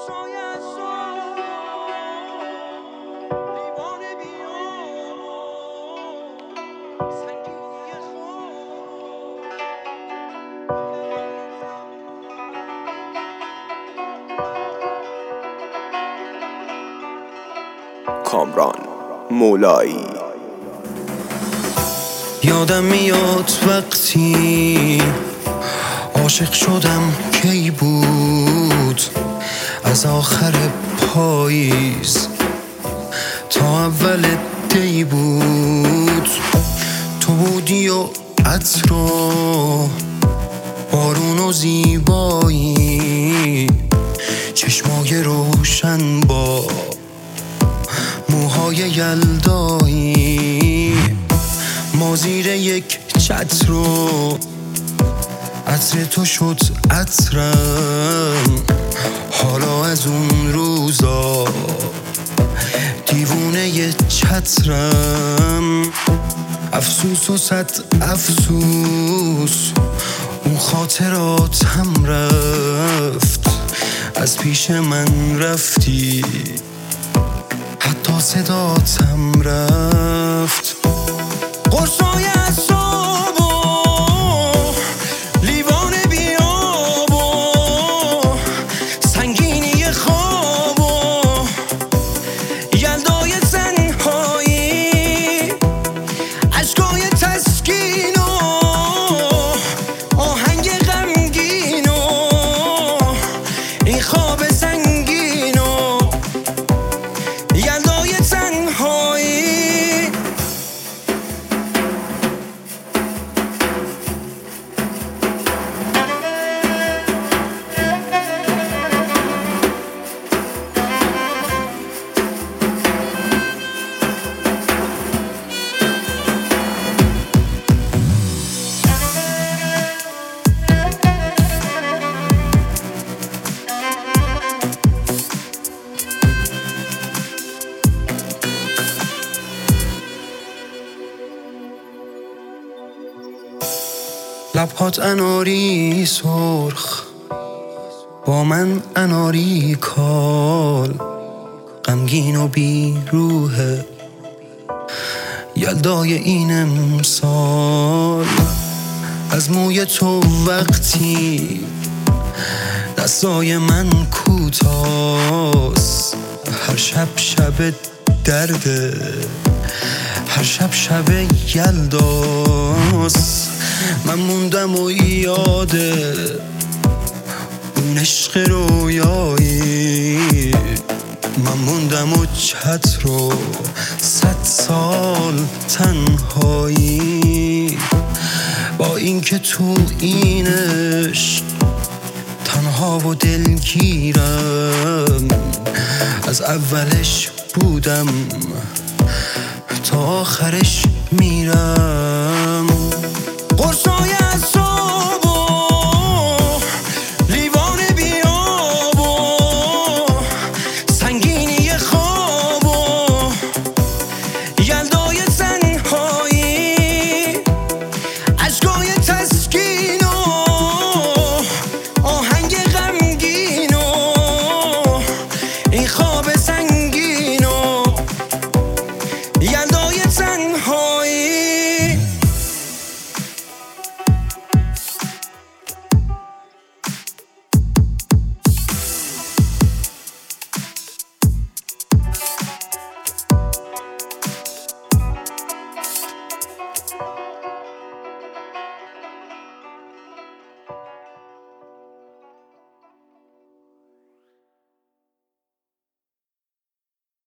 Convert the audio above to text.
کامران مولایی. یادم میاد وقتی عاشق شدم کی بود، از آخر پاییز تا اول دی بود. تو بودی و عطر و بارون و زیبایی، چشمای روشن با موهای یلدایی. ما زیر یک چتر و عطر تو شد عطرم. حالا از اون روزا دیوونه ی چترم. افسوس و صد افسوس اون خاطراتم رفت، از پیش من رفتی حتی صداتم رفت. قرصای اعصاب و لیوان بیاب و سنگینی خواب و یلدای تنهایی، اشکای تسکین و آهنگ غمگین و این خواب سنگین و یلدای تنهایی. لبهات اناری سرخ با من اناری کال، غمگین و بی روحه یلدای این امسال. از موی تو وقتی دستای من کوتاست، هر شب شب درده، هر شب شب یلداست. من موندم و یاده اون عشق رویایی، من موندم و چتر و 100 سال تنهایی. با اینکه تو این عشق تنها و دلگیرم، از اولش بودم تا آخرش میرم. قرصای